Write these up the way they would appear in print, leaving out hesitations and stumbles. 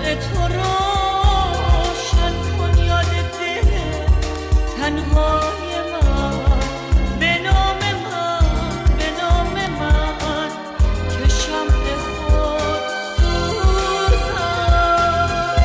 شمع تو روشن کن یاد دل تنهای من، به نام من، به نام من که شمع خود سوزم.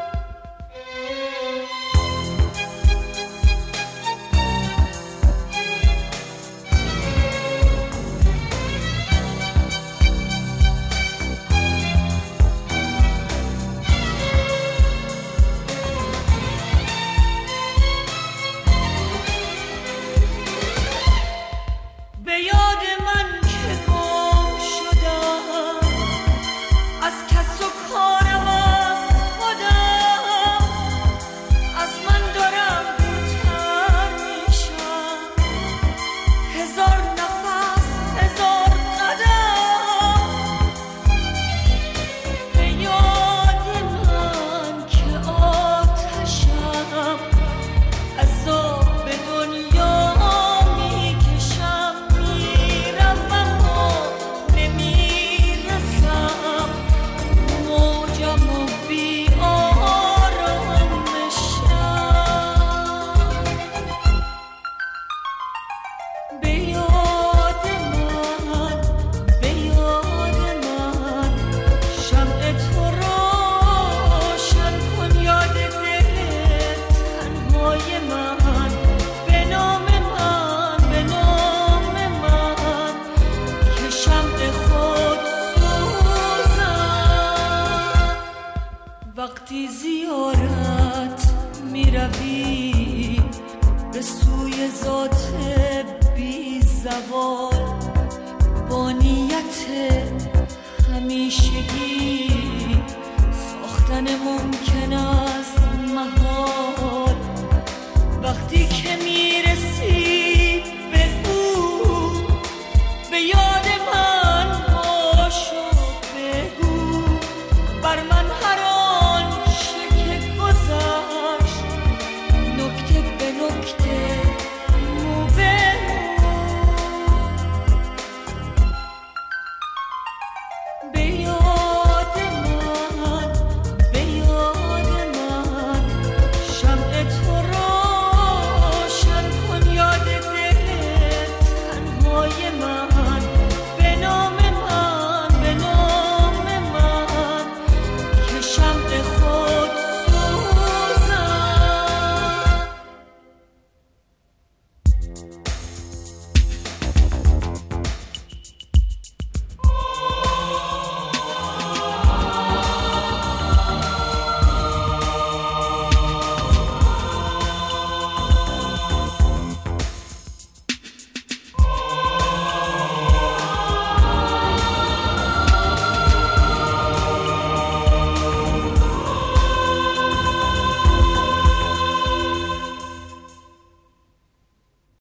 به یاد من که گم شدم از کس و کارم، از خودم، از من دارم دورتر میشم، هزار نفس، هزار قدم. به یاد من که آتشم، عذاب دنیا میکشم، میرم اما نمیرسم، موجم و بی آرامشم. به یاد من، به یاد من شمع تو روشن کن یاد دل تنهای من، به نام من، به نام من که شمع خود سوزم. وقتی زیارت میروی به سوی ذات بی زوال، با نیت همیشگی ساختن ممکن است محال. وقتی که میرسی